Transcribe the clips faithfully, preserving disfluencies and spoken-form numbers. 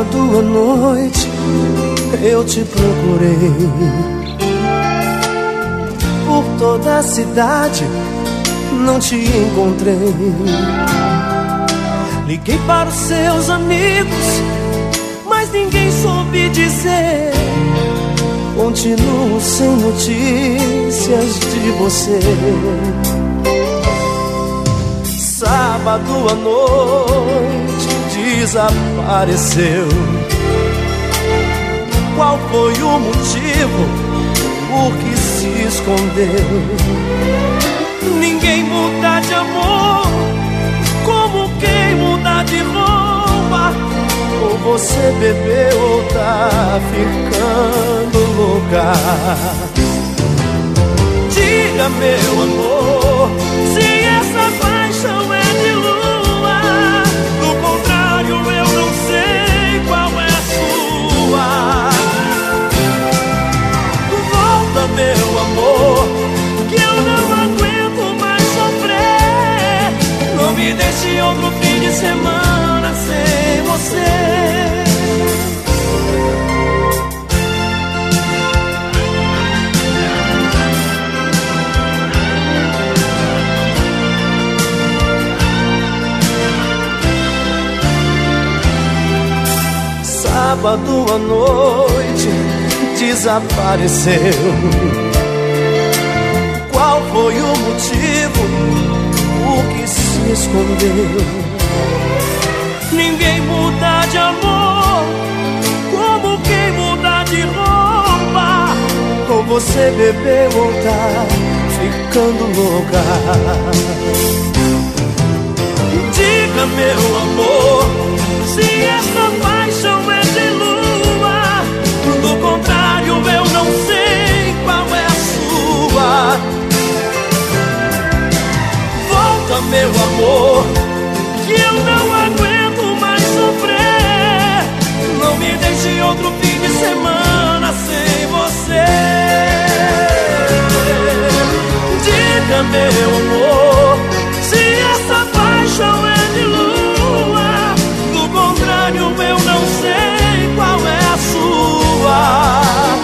Sábado à noite eu te procurei por toda a cidade, não te encontrei. Liguei para os seus amigos, mas ninguém soube dizer. Continuo sem notícias de você. Sábado à noite desapareceu. Qual foi o motivo por que se escondeu? Ninguém muda de amor como quem muda de roupa. Ou você bebeu ou tá ficando louca. Diga, meu amor, se essa paixão é de lua. Do contrário eu não sei qual é a sua. Volta, meu amor, que eu não aguento mais sofrer. Não me deixe outro fim de semana sem você. Sábado à noite desapareceu. Qual foi o motivo por que se escondeu? Ninguém muda de amor como quem muda de roupa. Ou você bebeu ou tá ficando louca. Diga, meu amor, se essa paixão é de lua. Do contrário eu não sei qual é a sua. Volta, meu amor, que eu não aguento mais sofrer. Não me deixe outro fim de semana sem você. Diga, meu amor, se essa paixão é de lua. Do contrário eu não sei qual é a sua.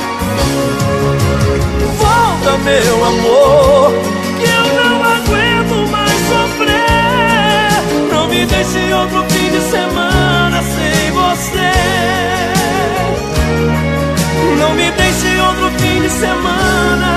Volta, meu amor, que eu não aguento mais sofrer. Não me deixe outro fim de semana sem você. Não me deixe outro fim de semana